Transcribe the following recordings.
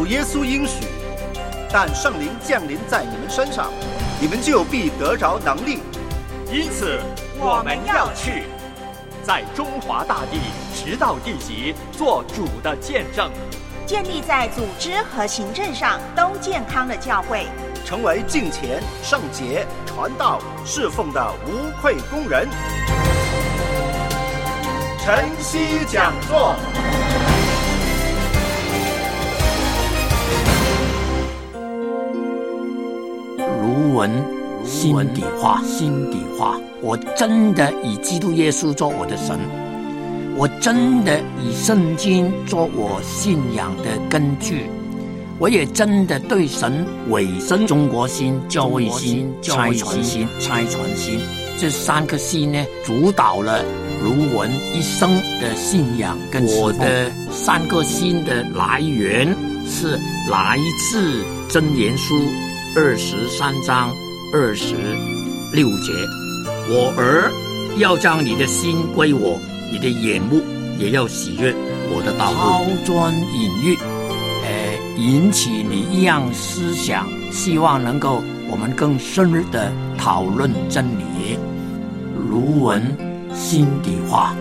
主耶稣应许，但圣灵降临在你们身上，你们就必得着能力。 因此我们要去，在中华大地直到地极做主的见证， 建立在组织和行政上都健康的教会， 成为敬虔、圣洁、传道、侍奉的无愧工人。晨曦讲座。 卢文心底话，我真的以基督耶稣做我的神，我真的以圣经做我信仰的根据，我也真的对神委身中国心、教会心、差传心这三颗心呢，主导了卢文一生的信仰跟侍奉。我的三颗心的来源是来自箴言书23章26节，我儿要将你的心归我，你的眼目也要喜悦我的道路。抛砖引玉，引起你一样思想，希望能够我们更深入的讨论真理。卢文心底话。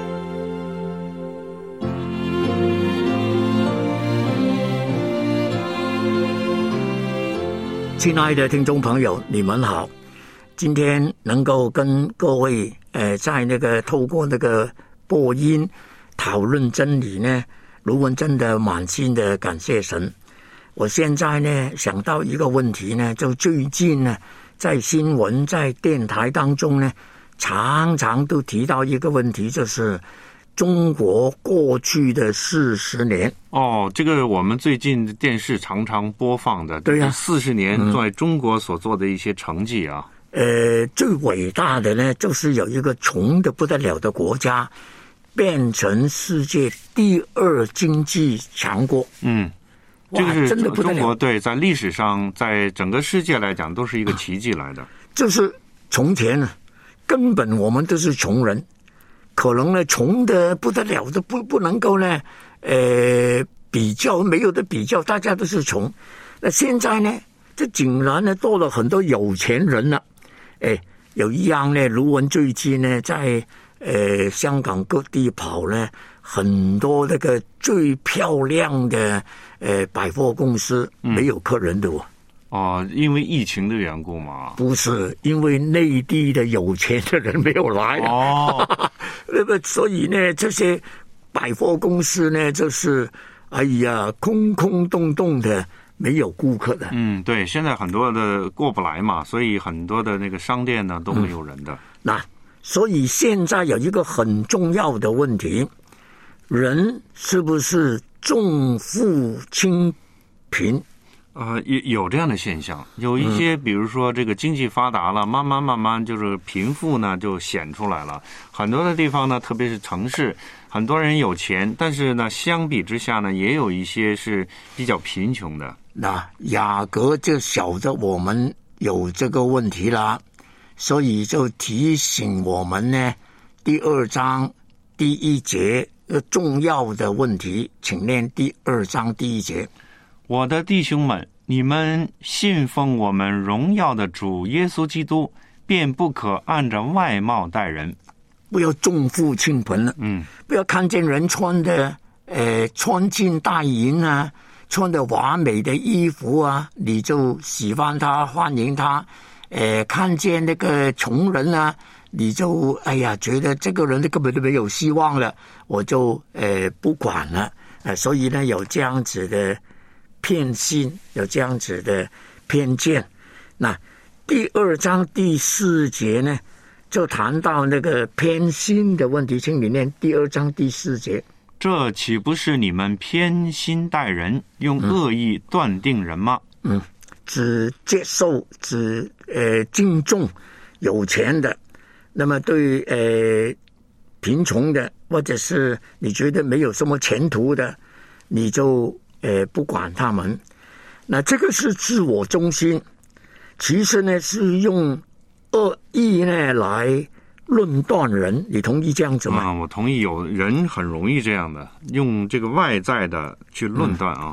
亲爱的听众朋友，你们好！今天能够跟各位在透过那个播音讨论真理呢，卢文真的满心的感谢神。我现在呢想到一个问题呢，就最近呢在新闻在电台当中呢，常常都提到一个问题，就是中国过去的40年。 这个我们最近电视常常播放的，对啊，40年在中国所做的一些成绩啊。 最伟大的呢，就是有一个穷得不得了的国家，变成世界第2经济强国。 这个是中国对在历史上，在整个世界来讲，都是一个奇迹来的。 就是从前呢，根本我们都是穷人。可能呢，穷的不得了的，不能够呢，比较没有的比较，大家都是穷。那现在呢，这竟然呢多了很多有钱人了。有一样呢，卢文最近呢在香港各地跑呢，很多那个最漂亮的百货公司没有客人的因为疫情的缘故嘛？ 不是，因为内地的有钱的人没有来那么所以呢，这些百货公司呢，就是空空洞洞的，没有顾客的。 对，现在很多的过不来嘛，所以很多的那个商店呢都没有人的。 那所以现在有一个很重要的问题，人是不是重富轻贫？ 有这样的现象，有一些比如说这个经济发达了，慢慢就是贫富呢就显出来了。很多的地方呢，特别是城市，很多人有钱，但是呢相比之下呢，也有一些是比较贫穷的。 那雅各就晓得我们有这个问题啦，所以就提醒我们呢，第2章第1节重要的问题，请念第2章第1节。 我的弟兄们，你们信奉我们荣耀的主耶稣基督，便不可按着外貌待人。 不要重富轻贫了。不要看见人穿的穿金戴银啊，穿的华美的衣服啊，你就喜欢他，欢迎他。看见那个穷人啊，你就觉得这个人根本都没有希望了，我就不管了。所以呢，有这样子的偏心，有这样子的偏见。那第2章第4节呢，就谈到那个偏心的问题，请你念第2章第4节。 这岂不是你们偏心待人，用恶意断定人吗？ 只接受只敬重有钱的，那么对贫穷的，或者是你觉得没有什么前途的，你就不管他们。那这个是自我中心，其实呢是用恶意呢来论断人，你同意这样子吗？ 我同意，有人很容易这样的，用这个外在的去论断啊。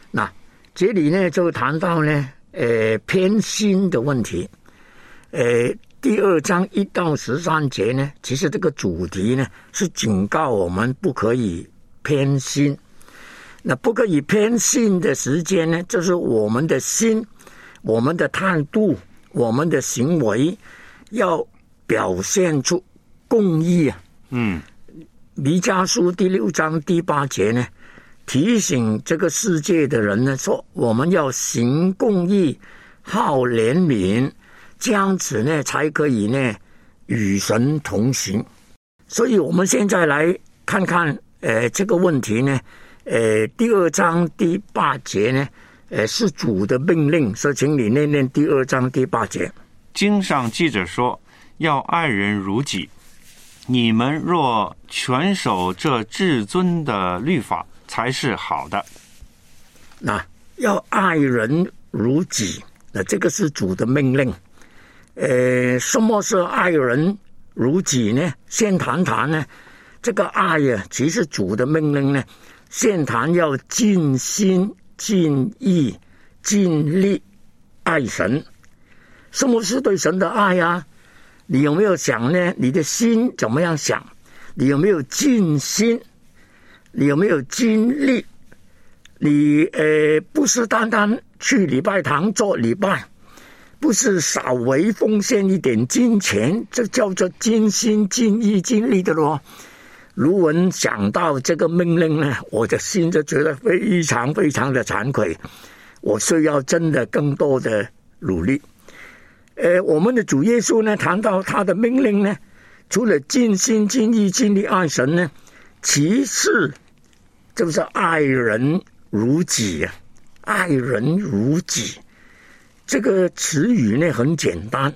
那这里呢就谈到呢偏心的问题。第2章1到13节呢，其实这个主题呢是警告我们不可以偏心。那不可以偏心的时间呢，就是我们的心、我们的态度、我们的行为要表现出公义啊。弥迦书第6章第8节呢，提醒这个世界的人呢，说我们要行公义、好怜悯，这样子呢才可以呢与神同行。所以我们现在来看看这个问题呢，第2章第8节呢，是主的命令，所以请你念念第2章第8节。 经上记着说，要爱人如己。你们若全守这至尊的律法，才是好的。 那要爱人如己，那这个是主的命令。什么是爱人如己呢？先谈谈呢，这个爱啊，其实主的命令呢，先谈要尽心、尽意、尽力爱神。什么是对神的爱啊？你有没有想呢？你的心怎么样想？你有没有尽心？你有没有尽力？你不是单单去礼拜堂做礼拜，不是稍微奉献一点金钱，这叫做尽心尽意尽力的咯。卢文想到这个命令呢，我的心就觉得非常非常的惭愧，我需要真的更多的努力。我们的主耶稣呢，谈到他的命令呢，除了尽心尽意尽力爱神呢，其次就是爱人如己啊，爱人如己。这个词语呢很简单，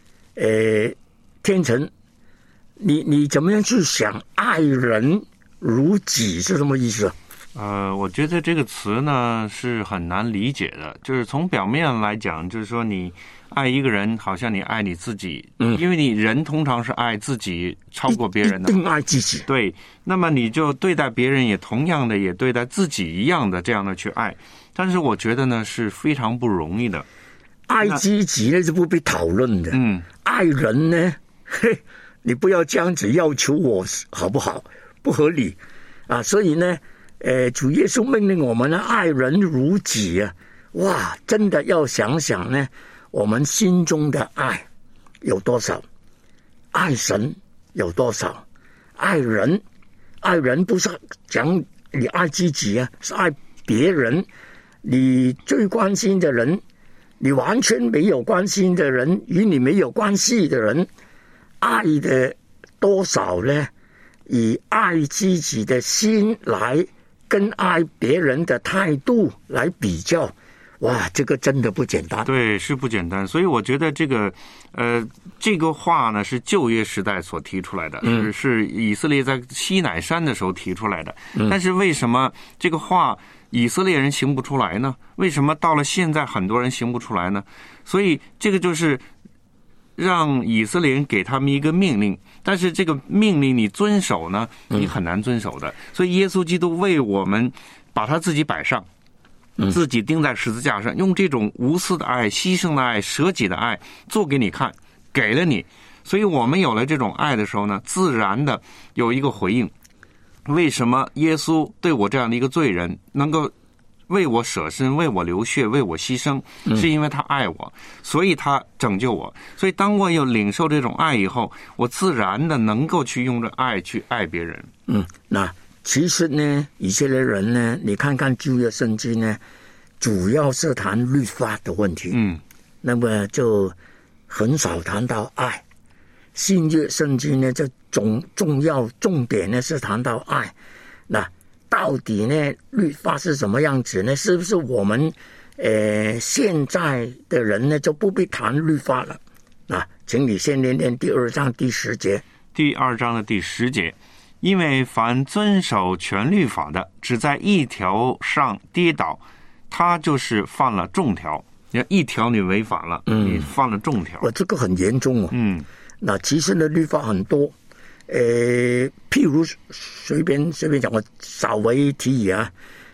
天成，你怎么样去想爱人如己是什么意思？ 我觉得这个词呢是很难理解的，就是从表面来讲，就是说你爱一个人，好像你爱你自己，因为你人通常是爱自己超过别人的， 一定爱自己。 对，那么你就对待别人也同样的，也对待自己一样的这样的去爱。但是我觉得呢是非常不容易的。 爱自己呢是不必讨论的，爱人呢，你不要这样子要求我好不好？不合理啊！所以呢，主耶稣命令我们呢，爱人如己啊！哇，真的要想想呢，我们心中的爱有多少？爱神有多少？爱人不是讲你爱自己啊，是爱别人。你最关心的人，你完全没有关心的人，与你没有关系的人，爱的多少呢？以爱自己的心来跟爱别人的态度来比较，哇，这个真的不简单。 对，是不简单。所以我觉得这个话呢是旧约时代所提出来的，是以色列在西乃山的时候提出来的。但是为什么这个话以色列人行不出来呢？为什么到了现在很多人行不出来呢？所以这个就是让以色列人给他们一个命令，但是这个命令你遵守呢，你很难遵守的。所以耶稣基督为我们把他自己摆上，自己钉在十字架上，用这种无私的爱、牺牲的爱、舍己的爱做给你看，给了你。所以我们有了这种爱的时候呢，自然的有一个回应。为什么耶稣对我这样的一个罪人能够为我舍身、为我流血、为我牺牲，是因为他爱我，所以他拯救我。所以当我有领受这种爱以后，我自然的能够去用这爱去爱别人。 那其实呢，以色列人呢，你看看旧约圣经呢，主要是谈律法的问题，那么就很少谈到爱。新约圣经呢，这重点呢是谈到爱。那到底呢，律法是什么样子呢？是不是我们现在的人呢就不必谈律法了？那请你先念念第2章第10节。 第2章的第10节，因为凡遵守全律法的，只在一条上跌倒，他就是犯了众条。一条你违反了，你犯了众条。 这个很严重哦。那其实呢，律法很多，譬如随便讲，我稍微提议啊，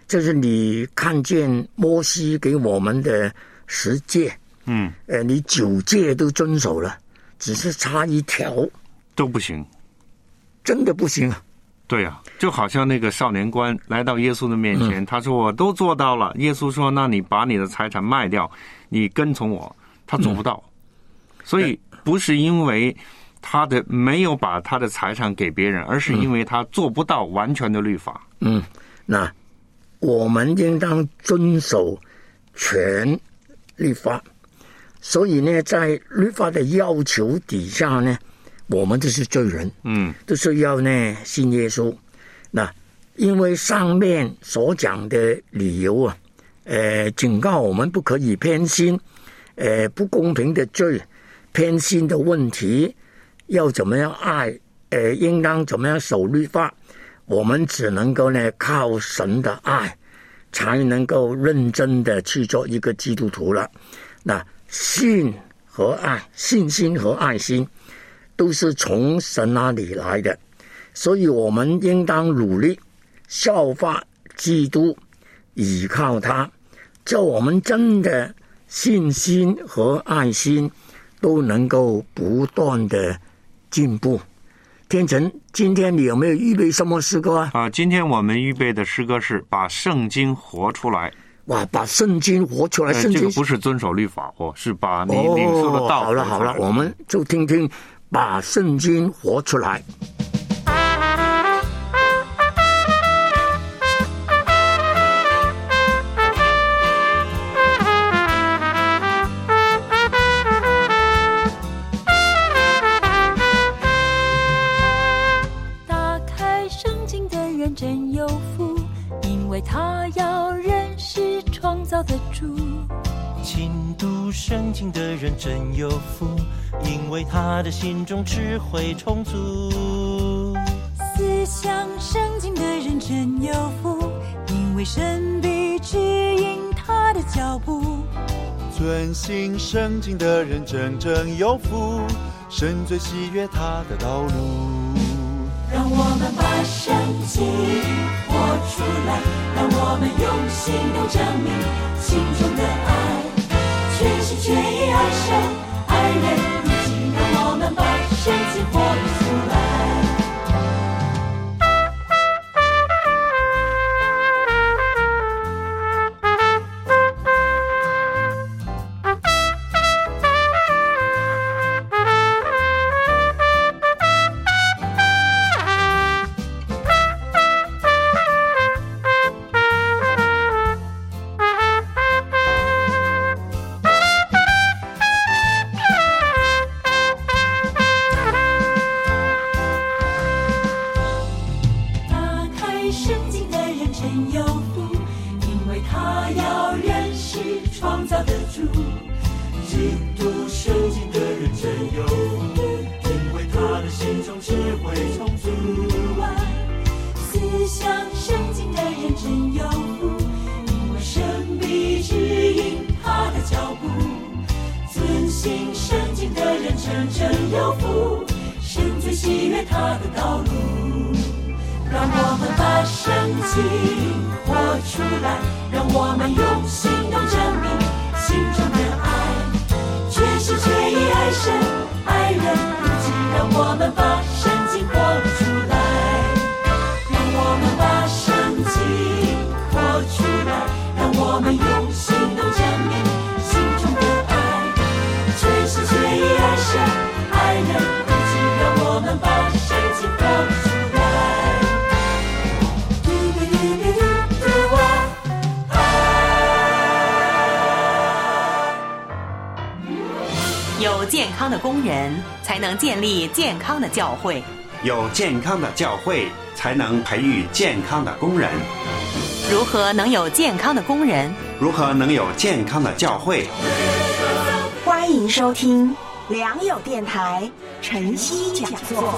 就是你看见摩西给我们的10诫，你9诫都遵守了，只是差一条都不行， 真的不行啊。 对啊，就好像那个少年官来到耶稣的面前，他说我都做到了。耶稣说那你把你的财产卖掉，你跟从我。他做不到，所以不是因为他没有把他的财产给别人，而是因为他做不到完全的律法。 那我们应当遵守全律法，所以呢，在律法的要求底下呢，我们都是罪人，都是要呢信耶稣。那因为上面所讲的理由啊，警告我们不可以偏心，不公平的罪，偏心的问题，要怎么样爱，应当怎么样守律法，我们只能够呢靠神的爱，才能够认真的去做一个基督徒了。那信和爱，信心和爱心都是从神那里来的，所以我们应当努力效法基督，依靠他，叫我们真的信心和爱心都能够不断的进步。天成，今天你有没有预备什么诗歌啊？ 今天我们预备的诗歌是把圣经活出来。 哇，把圣经活出来，圣经这个不是遵守律法是把你领受的道。 好了，我们就听听把圣经活出来。 打开圣经的人真有福，因为他要认识创造的主。 勤读圣经的人真有福，因为他的心中智慧充足。 思想圣经的人真有福，因为神必指引他的脚步。 遵行圣经的人真有福，神最喜悦他的道路。 让我们把圣经活出来，让我们用行动证明心中的爱，全心全意爱神爱人如己。让我们把圣经活出来。 有健康的工人，才能建立健康的教会； 有健康的教会，才能培育健康的工人。 如何能有健康的工人？ 如何能有健康的教会？ 欢迎收听良友电台晨曦讲座。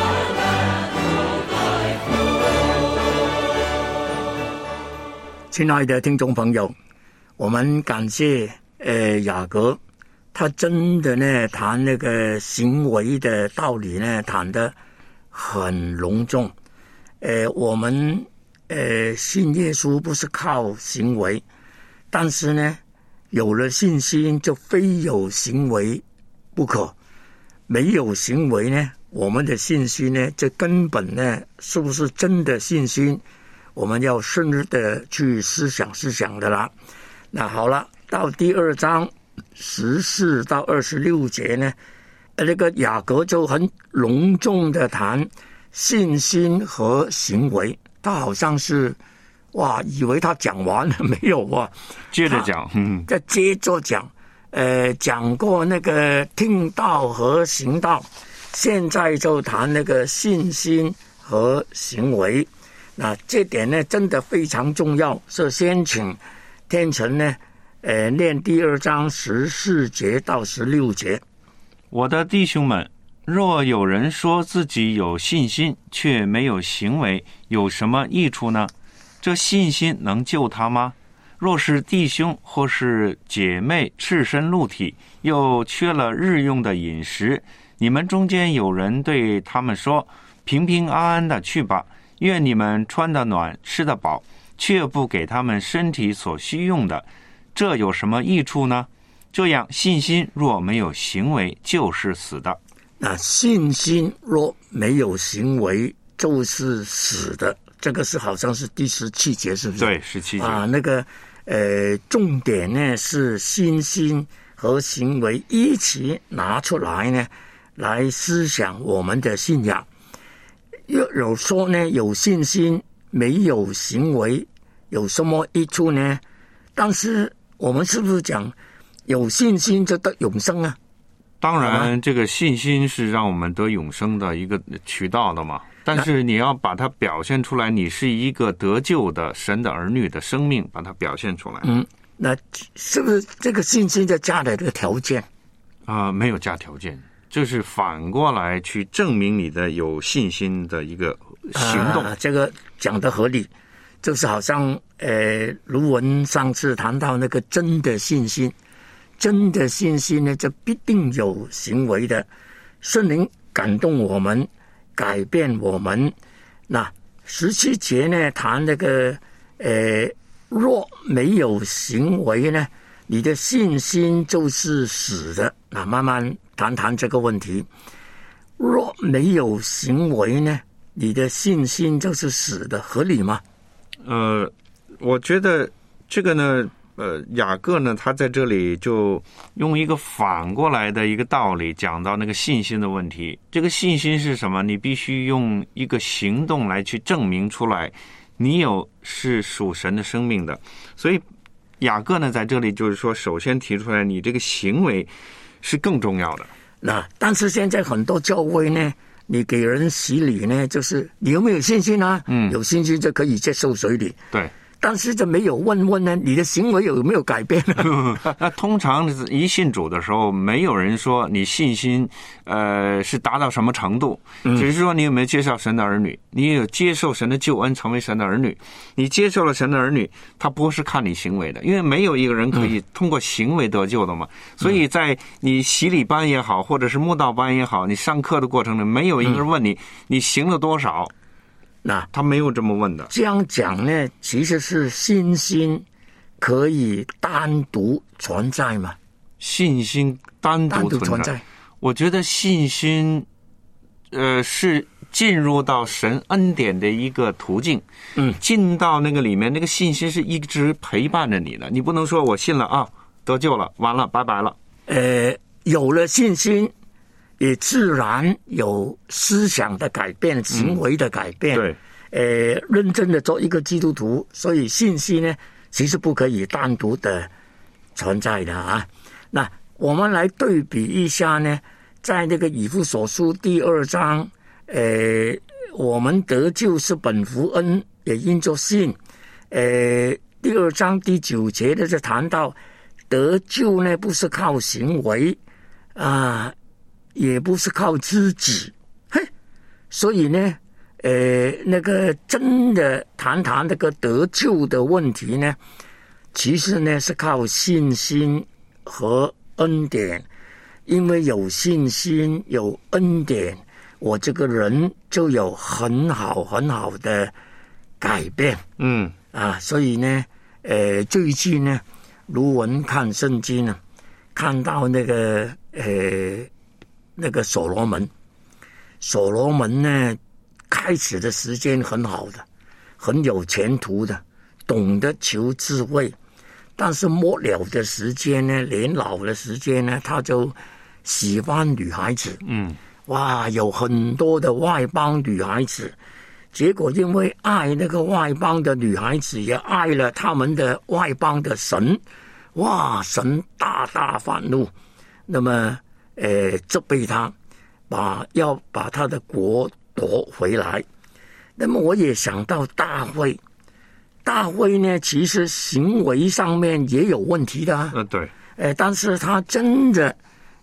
亲爱的听众朋友，我们感谢雅各，他真的呢谈那个行为的道理呢谈得很隆重。我们信耶稣不是靠行为，但是呢，有了信心就非有行为不可。没有行为呢，我们的信心呢，这根本呢，是不是真的信心，我们要深入的去思想的啦。那好了，到第2章14到26节呢，那个雅各就很隆重的谈信心和行为。他好像是以为他讲完了没有啊？ 接着讲， 再接着讲。讲过那个听道和行道，现在就谈那个信心和行为。那这点呢，真的非常重要。是先请天成呢，念第2章14节到16节。 我的弟兄们，若有人说自己有信心，却没有行为，有什么益处呢？这信心能救他吗？若是弟兄或是姐妹赤身露体，又缺了日用的饮食，你们中间有人对他们说，平平安安的去吧，愿你们穿得暖，吃得饱，却不给他们身体所需用的，这有什么益处呢？这样信心若没有行为，就是死的。 那信心若没有行为，就是死的。这个是好像是第17节，是不是？ 对，17节。 那个重点呢是信心和行为一起拿出来呢，来思想我们的信仰。有说呢，有信心没有行为有什么益处呢？但是我们是不是讲有信心就得永生啊？ 当然，这个信心是让我们得永生的一个渠道的嘛。但是你要把它表现出来，你是一个得救的神的儿女的生命，把它表现出来。 那是不是这个信心就加了这个条件？ 没有加条件，就是反过来去证明你的有信心的一个行动。 这个讲得合理，就是好像卢文上次谈到那个真的信心，真的信心呢，这必定有行为的，圣灵感动我们，改变我们。那17节呢，谈那个若没有行为呢，你的信心就是死的。那慢慢谈这个问题。若没有行为呢，你的信心就是死的，合理吗？ 我觉得这个呢，雅各呢，他在这里就用一个反过来的一个道理讲到那个信心的问题。这个信心是什么？你必须用一个行动来去证明出来，你是属神的生命的。所以雅各呢，在这里就是说，首先提出来，你这个行为是更重要的。 那但是现在很多教会呢，你给人洗礼呢，就是你有没有信心啊？有信心就可以接受水礼。 对。 但是这没有问呢，你的行为有没有改变呢？ 那通常一信主的时候，没有人说你信心是达到什么程度，只是说你有没有接受神的儿女，你有接受神的救恩，成为神的儿女。你接受了神的儿女，他不是看你行为的，因为没有一个人可以通过行为得救的嘛。所以在你洗礼班也好，或者是慕道班也好，你上课的过程里，没有一个人问你行了多少。 那他没有这么问的。 这样讲呢，其实是信心可以单独存在吗？ 信心单独存在。我觉得信心是进入到神恩典的一个途径。进到那个里面，那个信心是一直陪伴着你的。你不能说我信了啊，得救了，完了，拜拜了。 有了信心，也自然有思想的改变，行为的改变。 对， 认真的做一个基督徒，所以信息呢，其实不可以单独的存在的啊。那我们来对比一下呢，在那个以弗所书第2章，我们得救是本乎恩，也因着信。第2章第9节的就谈到得救呢，不是靠行为啊。也不是靠自己，所以呢，那个真的谈那个得救的问题呢，其实呢是靠信心和恩典，因为有信心有恩典，我这个人就有很好的改变。所以呢，最近呢，卢文看圣经呢，看到那个所罗门呢，开始的时间很好的，很有前途的，懂得求智慧，但是末了的时间呢，年老的时间呢，他就喜欢女孩子。有很多的外邦女孩子，结果因为爱那个外邦的女孩子，也爱了他们的外邦的神，神大大愤怒，那么责备他，要把他的国夺回来。那么我也想到大卫呢，其实行为上面也有问题的。 对。 但是他真的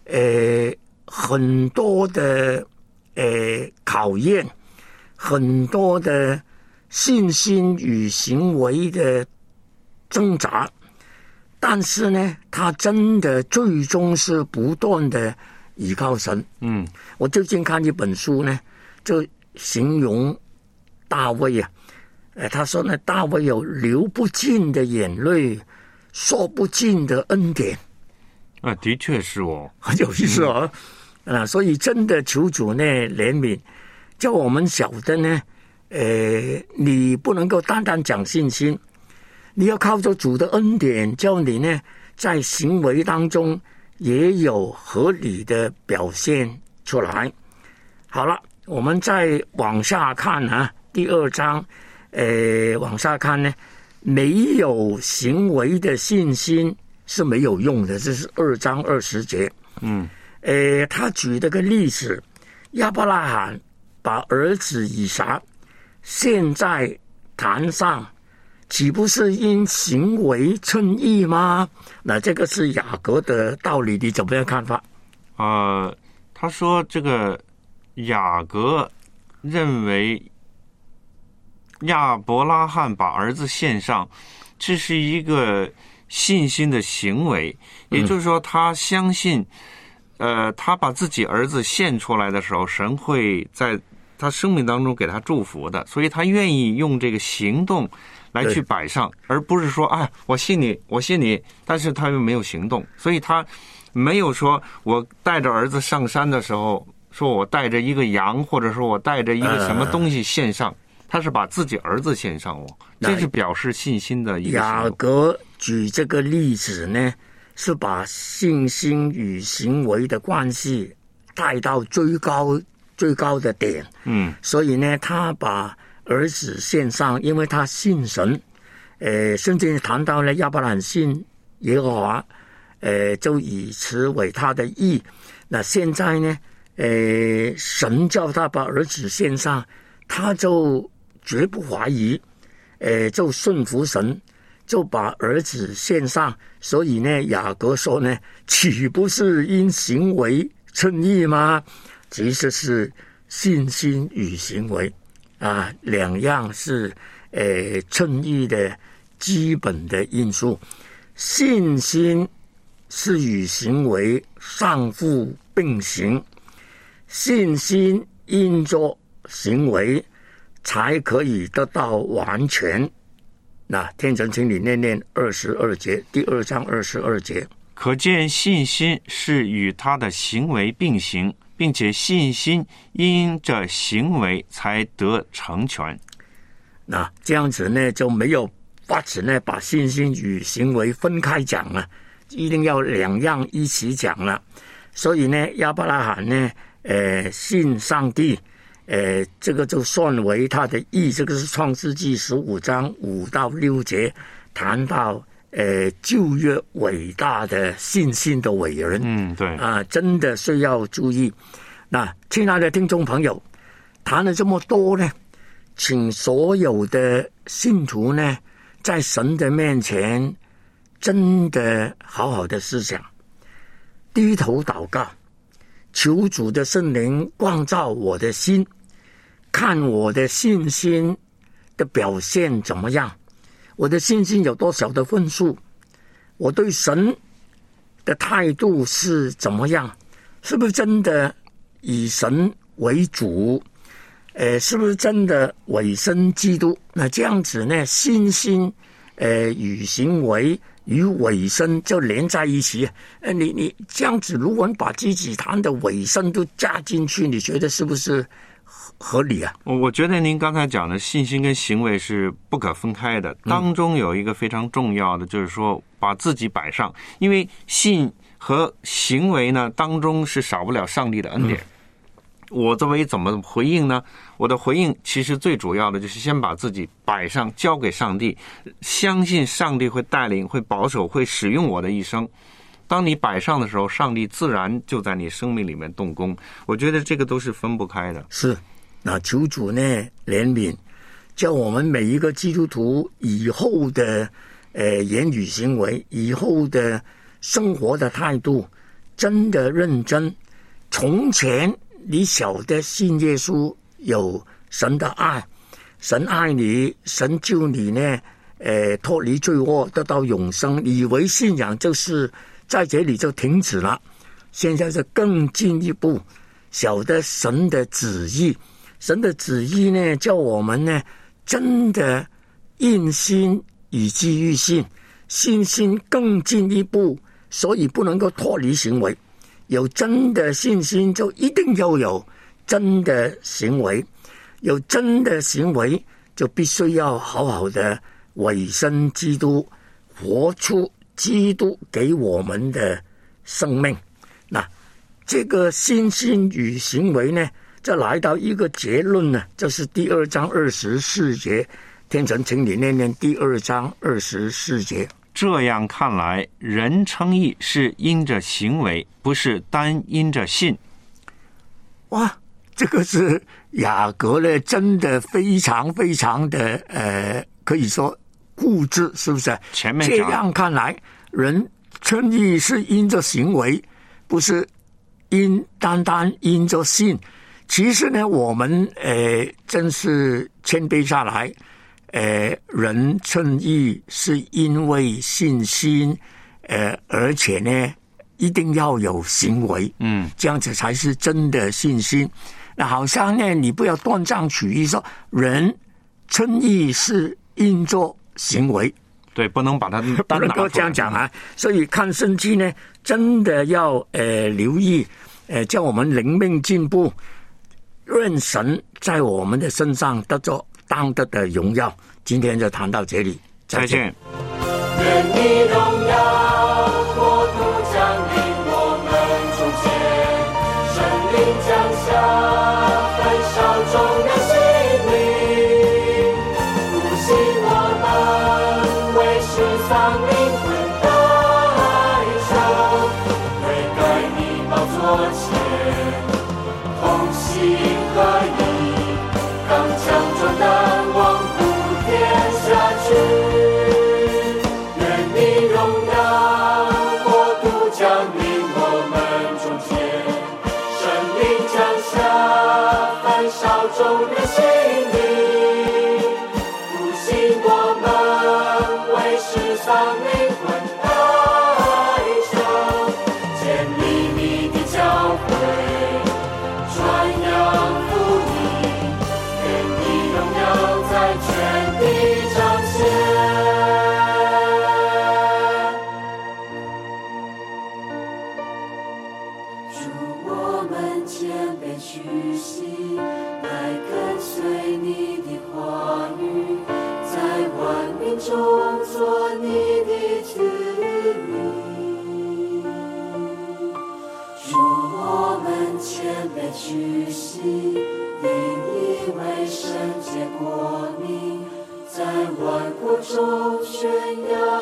很多的考验，很多的信心与行为的挣扎，但是呢，他真的最终是不断的依靠神。我最近看一本书呢，就形容大卫啊，他说呢，大卫有流不尽的眼泪，说不尽的恩典。 的确是很有意思所以真的求主呢怜悯，叫我们晓得呢，你不能够单单讲信心，你要靠着主的恩典，叫你呢在行为当中也有合理的表现出来。好了，我们再往下看第2章，往下看呢，没有行为的信心是没有用的，这是2章20节。他举了个例子，亚伯拉罕把儿子以撒献在坛上，岂不是因行为称义吗？那这个是雅各的道理，你怎么样看法？ 他说这个雅各认为亚伯拉罕把儿子献上，这是一个信心的行为，也就是说他相信他把自己儿子献出来的时候，神会在他生命当中给他祝福的，所以他愿意用这个行动来去摆上，而不是说我信你，但是他又没有行动，所以他没有说我带着儿子上山的时候，说我带着一个羊，或者说我带着一个什么东西献上，他是把自己儿子献上这是表示信心的一个行动。雅各举这个例子呢，是把信心与行为的关系带到最高的点。所以呢，他把儿子献上，因为他信神。圣经谈到了亚伯兰罕信耶和华，就以此为他的义。那现在呢，神叫他把儿子献上，他就绝不怀疑，就顺服神，就把儿子献上。所以呢，雅各说呢，岂不是因行为称义吗？其实是信心与行为两样是称义的基本的因素。信心是与行为相互并行，信心因着行为才可以得到完全。那天成请你念念22节，第2章22节。 可见信心是与他的行为并行，并且信心因着行为才得成全。 那这样子呢，就没有法子呢把信心与行为分开讲了，一定要两样一起讲了。所以呢，亚伯拉罕呢，信上帝，这个就算为他的义。这个是创世纪15章5到6节谈到旧约伟大的信心的伟人。 对真的是要注意。那亲爱的听众朋友，谈了这么多呢，请所有的信徒呢，在神的面前真的好好的思想，低头祷告，求主的圣灵光照我的心，看我的信心的表现怎么样，我的信心有多少的分数，我对神的态度是怎么样，是不是真的以神为主？ 是不是真的委身基督？那这样子呢，信心与行为与委身就连在一起。你这样子，如果你把自己谈的委身都加进去，你觉得是不是合理啊？ 我觉得您刚才讲的信心跟行为是不可分开的，当中有一个非常重要的，就是说把自己摆上，因为信和行为呢当中是少不了上帝的恩典。我作为怎么回应呢？我的回应其实最主要的就是先把自己摆上，交给上帝，相信上帝会带领、会保守、会使用我的一生。当你摆上的时候，上帝自然就在你生命里面动工。我觉得这个都是分不开的。 是，那求主呢怜悯，叫我们每一个基督徒以后的言语行为，以后的生活的态度真的认真。从前你晓得信耶稣有神的爱，神爱你，神救你呢脱离罪恶，得到永生，以为信仰就是在这里就停止了。现在是更进一步晓得神的旨意，神的旨意呢叫我们呢真的因心以基于信，信心更进一步，所以不能够脱离行为。有真的信心就一定要有真的行为，有真的行为就必须要好好的委身基督，活出基督给我们的生命。那这个信心与行为呢，就来到一个结论呢，就是第2章24节。天成，请你念念第2章24节。 这样看来，人称义是因着行为，不是单因着信。 哇，这个是雅各呢，真的非常非常的可以说固执，是不是？ 前面这样看来，人称义是因着行为，不是单单因着信。其实呢，我们真是谦卑下来。人称义是因为信心，而且呢，一定要有行为，这样子才是真的信心。那好像呢，你不要断章取义说人称义是因着行为， 对，不能把它单拿出来，不能够这样讲啊。所以看圣经呢，真的要留意，叫我们灵命进步，愿神在我们的身上得着当得的荣耀。今天就谈到这里， 再见。 愿你荣耀国度降临我们中间，圣灵降下，焚烧众人心灵，复兴我们，为世上灵魂代求，悔改你宝座前，同心合一，刚强壮胆，望天下去，愿你荣耀国度降临我们中间，圣灵降下，焚烧众人心灵，复兴我们，为世上灵魂代求，建立你的教会，传扬福音，愿你荣耀在全地彰显。主，我们谦卑屈膝，来跟随你的话语，在万民中做你的子民。主，我们谦卑屈膝，引以为圣洁国民，在万国中宣扬